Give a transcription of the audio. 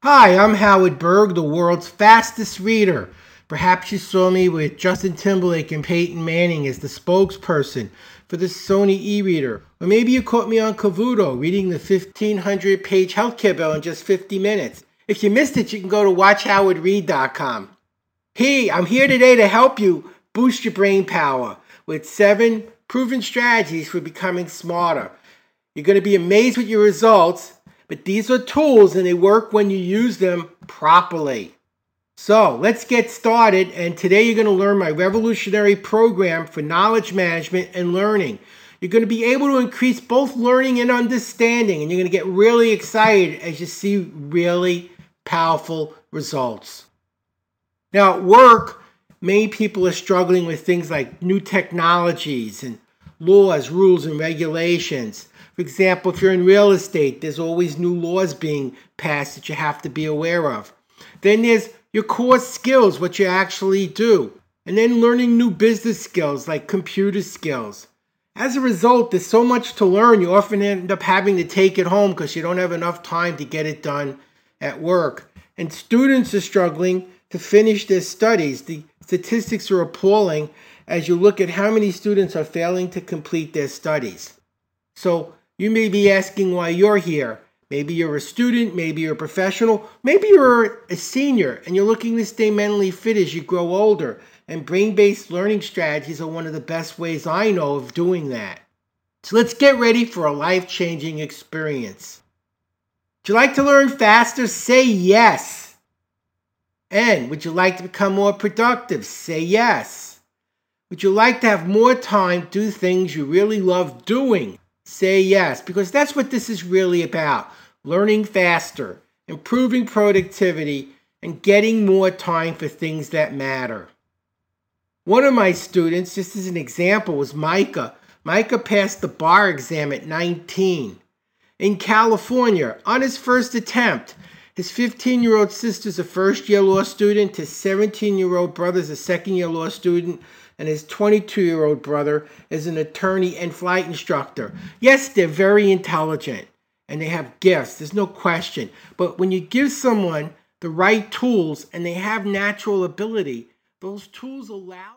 Hi, I'm Howard Berg, the world's fastest reader. Perhaps you saw me with Justin Timberlake and Peyton Manning as the spokesperson for the Sony e-reader. Or maybe you caught me on Kavuto reading the 1,500-page healthcare bill in just 50 minutes. If you missed it, you can go to watchhowardread.com. Hey, I'm here today to help you boost your brain power with 7 proven strategies for becoming smarter. You're going to be amazed with your results. But these are tools and they work when you use them properly. So let's get started. And today you're going to learn my revolutionary program for knowledge management and learning. You're going to be able to increase both learning and understanding. And you're going to get really excited as you see really powerful results. Now at work, many people are struggling with things like new technologies and laws, rules, and regulations. For example, if you're in real estate, there's always new laws being passed that you have to be aware of. Then there's your core skills, what you actually do. And then learning new business skills like computer skills. As a result, there's so much to learn, you often end up having to take it home because you don't have enough time to get it done at work. And students are struggling to finish their studies. The statistics are appalling as you look at how many students are failing to complete their studies. So you may be asking why you're here. Maybe you're a student, maybe you're a professional, maybe you're a senior and you're looking to stay mentally fit as you grow older. And brain-based learning strategies are one of the best ways I know of doing that. So let's get ready for a life-changing experience. Would you like to learn faster? Say yes. And would you like to become more productive? Say yes. Would you like to have more time to do things you really love doing? Say yes, because that's what this is really about. Learning faster, improving productivity, and getting more time for things that matter. One of my students, just as an example, was Micah. Micah passed the bar exam at 19. In California, on his first attempt, his 15-year-old sister's a first-year law student, his 17-year-old brother's a second-year law student, and his 22-year-old brother is an attorney and flight instructor. Yes, they're very intelligent and they have gifts, there's no question. But when you give someone the right tools and they have natural ability, those tools allow